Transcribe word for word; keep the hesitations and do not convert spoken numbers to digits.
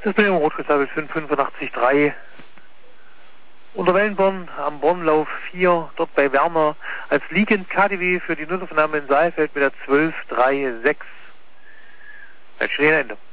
Das bin ich im Rotfußabel fünf fünfundachtzig drei. Unter Wellenborn am Bornlauf vier, dort bei Werner, als liegend K D W für die Notaufnahme in Saalfeld mit der zwölf drei sechs. Ein schönes Ende.